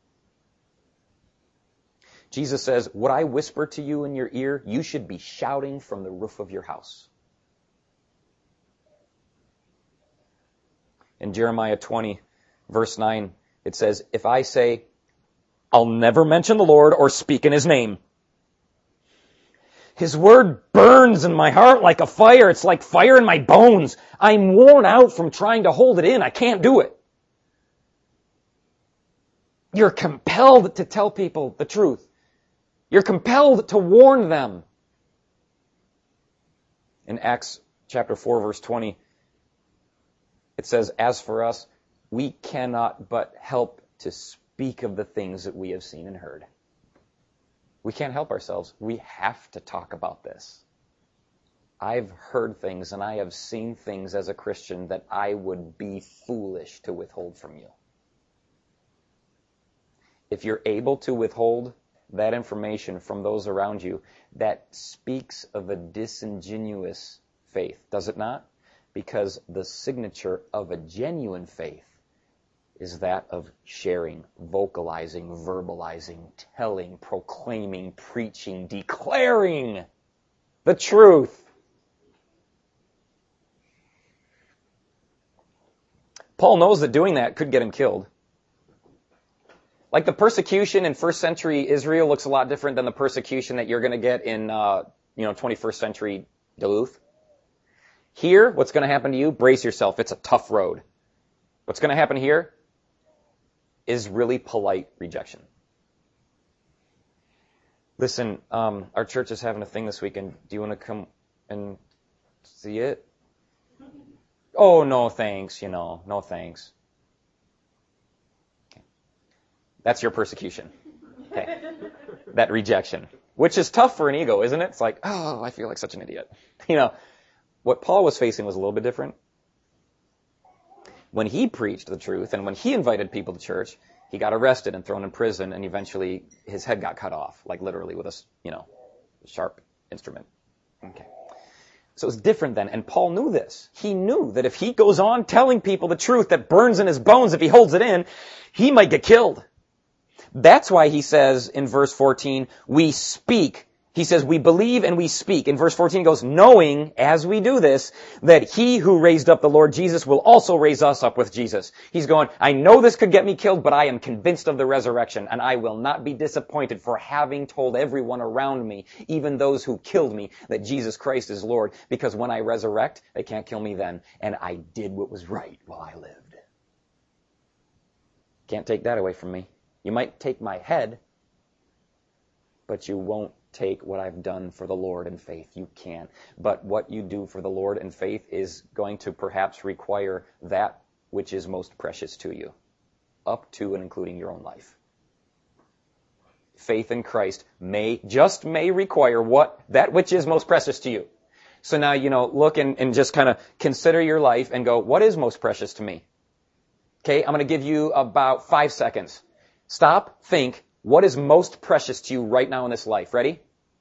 Jesus says, what I whisper to you in your ear, you should be shouting from the roof of your house. In Jeremiah twenty, verse nine, it says, if I say, I'll never mention the Lord or speak in His name, His word burns in my heart like a fire. It's like fire in my bones. I'm worn out from trying to hold it in. I can't do it. You're compelled to tell people the truth. You're compelled to warn them. In Acts chapter four, verse twenty, it says, as for us, we cannot but help to speak of the things that we have seen and heard. We can't help ourselves. We have to talk about this. I've heard things and I have seen things as a Christian that I would be foolish to withhold from you. If you're able to withhold that information from those around you, that speaks of a disingenuous faith, does it not? Because the signature of a genuine faith is that of sharing, vocalizing, verbalizing, telling, proclaiming, preaching, declaring the truth. Paul knows that doing that could get him killed. Like the persecution in first century Israel looks a lot different than the persecution that you're going to get in, uh, you know, twenty-first century Duluth. Here, what's going to happen to you? Brace yourself. It's a tough road. What's going to happen here is really polite rejection. Listen, um, our church is having a thing this weekend. Do you want to come and see it? Oh, no thanks, you know, no thanks. Okay. That's your persecution. Okay. That rejection. Which is tough for an ego, isn't it? It's like, oh, I feel like such an idiot. You know, what Paul was facing was a little bit different. When he preached the truth and when he invited people to church, he got arrested and thrown in prison, and eventually his head got cut off, like literally with a, you know, sharp instrument. Okay. So it's different then, and Paul knew this. He knew that if he goes on telling people the truth that burns in his bones if he holds it in, he might get killed. That's why he says in verse fourteen, we speak. He says, we believe and we speak. In verse fourteen, he goes, knowing, as we do this, that he who raised up the Lord Jesus will also raise us up with Jesus. He's going, I know this could get me killed, but I am convinced of the resurrection, and I will not be disappointed for having told everyone around me, even those who killed me, that Jesus Christ is Lord, because when I resurrect, they can't kill me then, and I did what was right while I lived. Can't take that away from me. You might take my head, but you won't take what I've done for the Lord in faith. You can't. But what you do for the Lord in faith is going to perhaps require that which is most precious to you, up to and including your own life. Faith in Christ may, just may require what, that which is most precious to you. So now, you know, look and, and just kind of consider your life and go, what is most precious to me? Okay, I'm going to give you about five seconds. Stop, think, what is most precious to you right now in this life? Ready?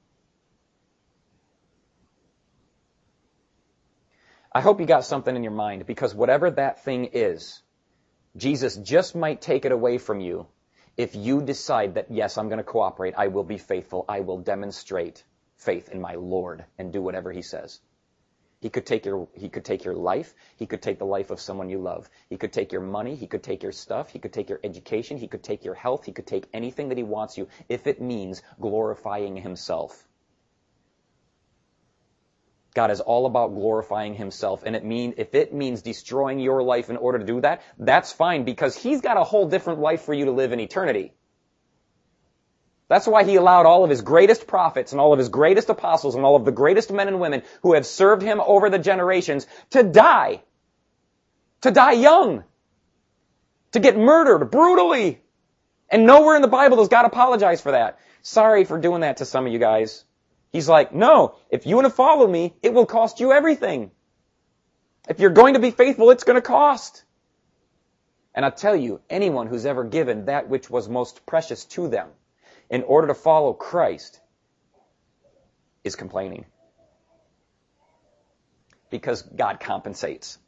I hope you got something in your mind, because whatever that thing is, Jesus just might take it away from you if you decide that, yes, I'm going to cooperate, I will be faithful, I will demonstrate faith in my Lord and do whatever he says. He could take your, he could take your life, he could take the life of someone you love, he could take your money, he could take your stuff, he could take your education, he could take your health, he could take anything that he wants you, if it means glorifying himself. God is all about glorifying himself, and it mean, if it means destroying your life in order to do that, that's fine, because he's got a whole different life for you to live in eternity. That's why he allowed all of his greatest prophets and all of his greatest apostles and all of the greatest men and women who have served him over the generations to die. To die young. To get murdered brutally. And nowhere in the Bible does God apologize for that. Sorry for doing that to some of you guys. He's like, no, if you want to follow me, it will cost you everything. If you're going to be faithful, it's going to cost. And I tell you, anyone who's ever given that which was most precious to them in order to follow Christ is complaining. Because God compensates.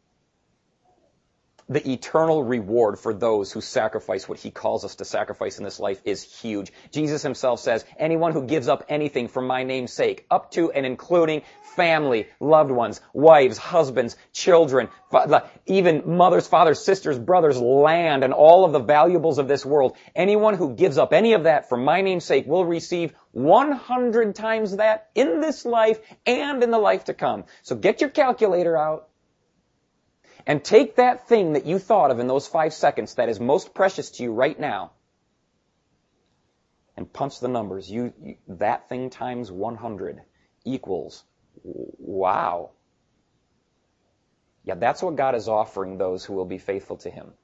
The eternal reward for those who sacrifice what he calls us to sacrifice in this life is huge. Jesus himself says, anyone who gives up anything for my name's sake, up to and including family, loved ones, wives, husbands, children, even mothers, fathers, sisters, brothers, land, and all of the valuables of this world, anyone who gives up any of that for my name's sake will receive one hundred times that in this life and in the life to come. So get your calculator out. And take that thing that you thought of in those five seconds that is most precious to you right now and punch the numbers. You, you that thing times one hundred equals, wow. Yeah, that's what God is offering those who will be faithful to him.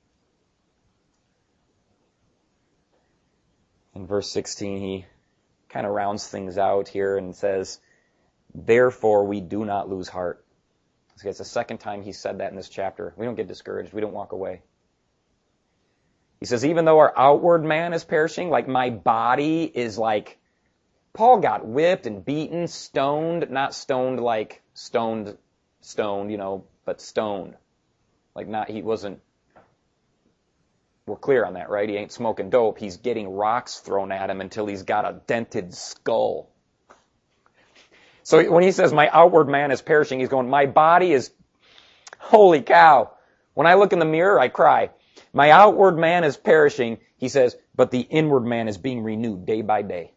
In verse sixteen, he kind of rounds things out here and says, therefore we do not lose heart. So it's the second time he said that in this chapter. We don't get discouraged. We don't walk away. He says, even though our outward man is perishing, like my body is like, Paul got whipped and beaten, stoned, not stoned like stoned, stoned, you know, but stoned. Like not, he wasn't, we're clear on that, right? He ain't smoking dope. He's getting rocks thrown at him until he's got a dented skull. So when he says my outward man is perishing, he's going, my body is, holy cow. When I look in the mirror, I cry. My outward man is perishing, he says, but the inward man is being renewed day by day.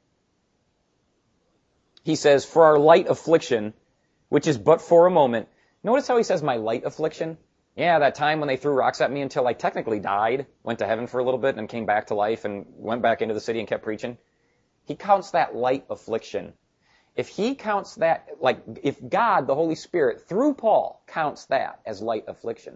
He says, for our light affliction, which is but for a moment. Notice how he says my light affliction? Yeah, that time when they threw rocks at me until I technically died, went to heaven for a little bit and came back to life and went back into the city and kept preaching. He counts that light affliction. If he counts that, like, if God, the Holy Spirit, through Paul, counts that as light affliction,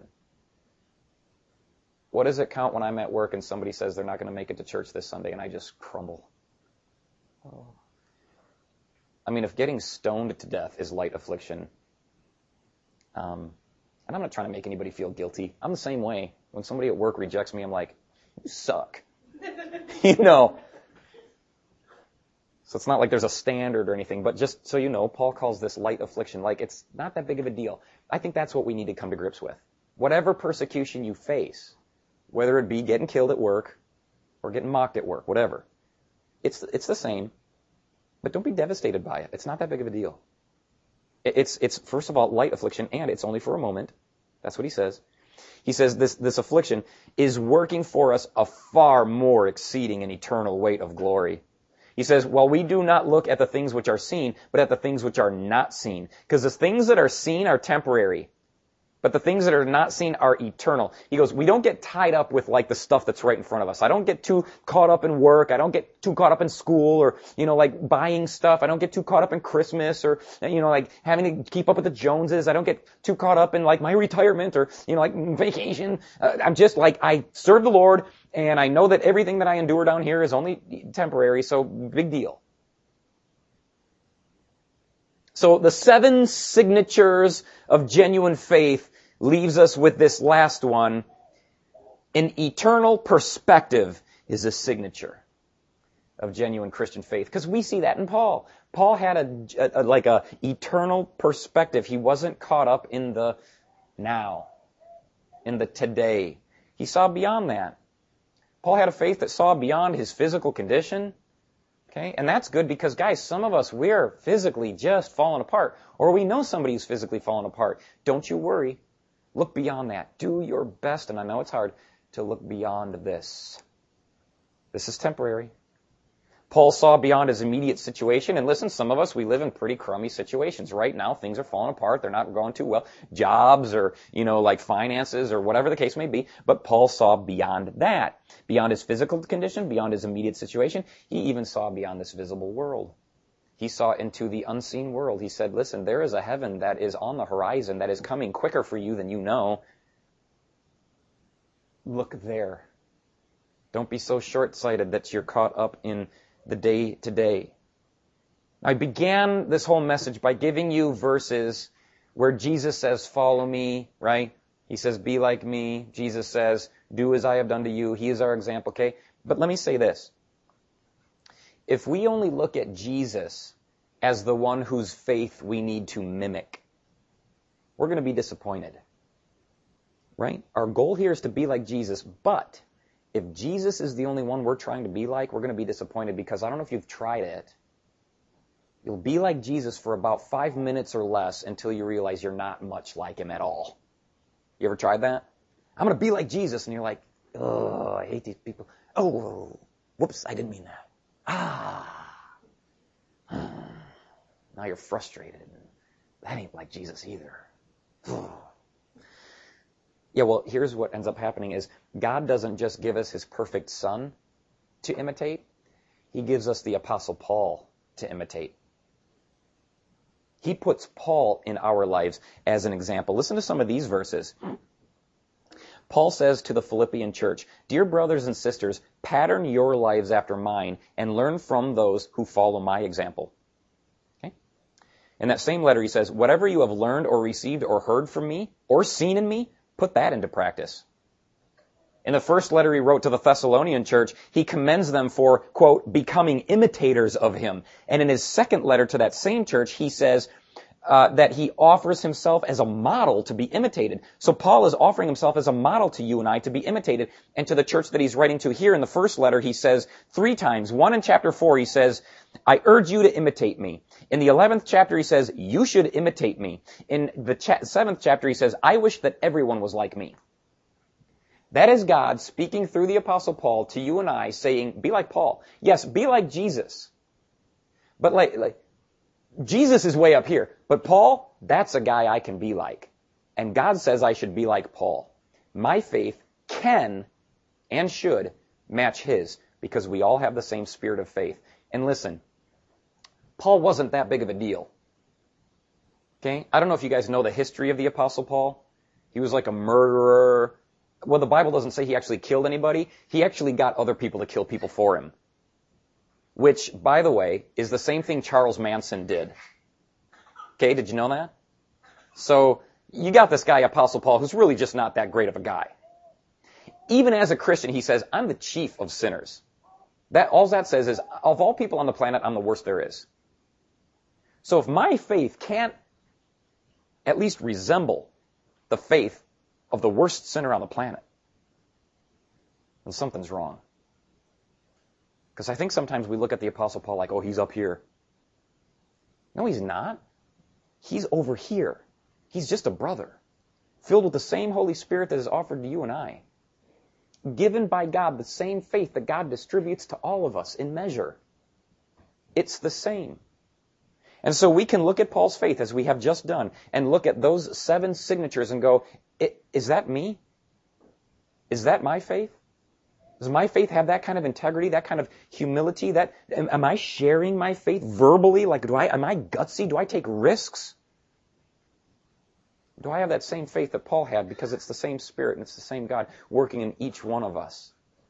what does it count when I'm at work and somebody says they're not going to make it to church this Sunday and I just crumble? Oh. I mean, if getting stoned to death is light affliction, um, and I'm not trying to make anybody feel guilty. I'm the same way. When somebody at work rejects me, I'm like, you suck. You know. So it's not like there's a standard or anything, but just so you know, Paul calls this light affliction. Like, it's not that big of a deal. I think that's what we need to come to grips with. Whatever persecution you face, whether it be getting killed at work or getting mocked at work, whatever, it's it's the same. But don't be devastated by it. It's not that big of a deal. It's, it's first of all, light affliction, and it's only for a moment. That's what he says. He says this, this affliction is working for us a far more exceeding and eternal weight of glory. He says, well, we do not look at the things which are seen, but at the things which are not seen. Because the things that are seen are temporary, but the things that are not seen are eternal. He goes, we don't get tied up with like the stuff that's right in front of us. I don't get too caught up in work. I don't get too caught up in school or, you know, like buying stuff. I don't get too caught up in Christmas or, you know, like having to keep up with the Joneses. I don't get too caught up in like my retirement or, you know, like vacation. Uh, I'm just like, I serve the Lord and I know that everything that I endure down here is only temporary. So big deal. So the seven signatures of genuine faith leaves us with this last one. An eternal perspective is a signature of genuine Christian faith. Because we see that in Paul. Paul had a, a like a eternal perspective. He wasn't caught up in the now, in the today. He saw beyond that. Paul had a faith that saw beyond his physical condition. Okay, and that's good because, guys, some of us, we're physically just falling apart. Or we know somebody who's physically falling apart. Don't you worry. Look beyond that. Do your best, and I know it's hard, to look beyond this. This is temporary. Paul saw beyond his immediate situation, and listen, some of us, we live in pretty crummy situations. Right now, things are falling apart. They're not going too well. Jobs or, you know, like finances or whatever the case may be. But Paul saw beyond that. Beyond his physical condition, beyond his immediate situation. He even saw beyond this visible world. He saw into the unseen world. He said, listen, there is a heaven that is on the horizon that is coming quicker for you than you know. Look there. Don't be so short-sighted that you're caught up in the day to day. I began this whole message by giving you verses where Jesus says, follow me, right? He says, be like me. Jesus says, do as I have done to you. He is our example, okay? But let me say this. If we only look at Jesus as the one whose faith we need to mimic, we're going to be disappointed, right? Our goal here is to be like Jesus, but if Jesus is the only one we're trying to be like, we're going to be disappointed because I don't know if you've tried it. You'll be like Jesus for about five minutes or less until you realize you're not much like him at all. You ever tried that? I'm going to be like Jesus, and you're like, oh, I hate these people. Oh, whoops, I didn't mean that. Ah. Now you're frustrated. That ain't like Jesus either. Yeah, well, here's what ends up happening is God doesn't just give us his perfect son to imitate. He gives us the Apostle Paul to imitate. He puts Paul in our lives as an example. Listen to some of these verses. Paul says to the Philippian church, "Dear brothers and sisters, pattern your lives after mine and learn from those who follow my example." Okay? In that same letter, he says, "Whatever you have learned or received or heard from me or seen in me, put that into practice." In the first letter he wrote to the Thessalonian church, he commends them for, quote, "becoming imitators of him." And in his second letter to that same church, he says uh, that he offers himself as a model to be imitated. So Paul is offering himself as a model to you and I to be imitated. And to the church that he's writing to here in the first letter, he says three times. One in chapter four, he says, "I urge you to imitate me." In the eleventh chapter, he says, "You should imitate me." In the cha- seventh chapter, he says, "I wish that everyone was like me." That is God speaking through the Apostle Paul to you and I, saying, be like Paul. Yes, be like Jesus. But like, like Jesus is way up here. But Paul, that's a guy I can be like. And God says I should be like Paul. My faith can and should match his, because we all have the same spirit of faith. And listen, Paul wasn't that big of a deal. Okay? I don't know if you guys know the history of the Apostle Paul. He was like a murderer. Well, the Bible doesn't say he actually killed anybody. He actually got other people to kill people for him. Which, by the way, is the same thing Charles Manson did. Okay, did you know that? So, you got this guy, Apostle Paul, who's really just not that great of a guy. Even as a Christian, he says, "I'm the chief of sinners." That, all that says is, of all people on the planet, I'm the worst there is. So if my faith can't at least resemble the faith of the worst sinner on the planet, then something's wrong. Because I think sometimes we look at the Apostle Paul like, oh, he's up here. No, he's not. He's over here. He's just a brother, filled with the same Holy Spirit that is offered to you and I. Given by God the same faith that God distributes to all of us in measure. It's the same. And so we can look at Paul's faith, as we have just done, and look at those seven signatures and go, is that me? Is that my faith? Does my faith have that kind of integrity, that kind of humility? That am, am I sharing my faith verbally? Like, do I am I gutsy? Do I take risks? Do I have that same faith that Paul had? Because it's the same Spirit and it's the same God working in each one of us.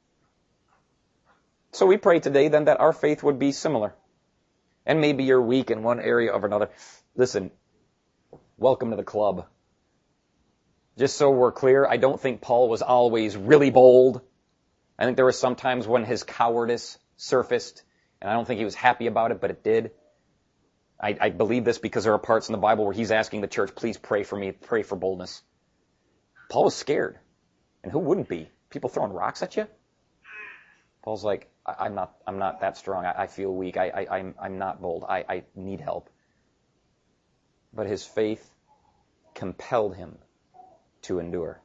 So we pray today then that our faith would be similar. And maybe you're weak in one area or another. Listen, welcome to the club. Just so we're clear, I don't think Paul was always really bold. I think there were some times when his cowardice surfaced, and I don't think he was happy about it, but it did. I, I believe this because there are parts in the Bible where he's asking the church, please pray for me, pray for boldness. Paul was scared. And who wouldn't be? People throwing rocks at you? Paul's like, I, I'm not I'm not that strong. I, I feel weak. I, I, I'm, I'm not bold. I, I need help. But his faith compelled him to endure.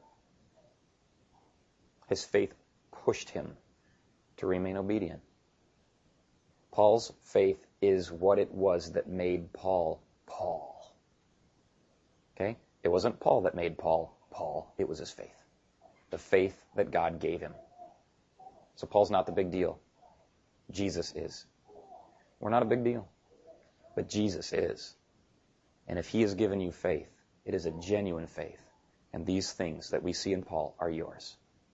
His faith pushed him to remain obedient. Paul's faith is what it was that made Paul Paul. Okay? It wasn't Paul that made Paul Paul. It was his faith. The faith that God gave him. So Paul's not the big deal. Jesus is. We're not a big deal. But Jesus is. And if he has given you faith, it is a genuine faith. And these things that we see in Paul are yours.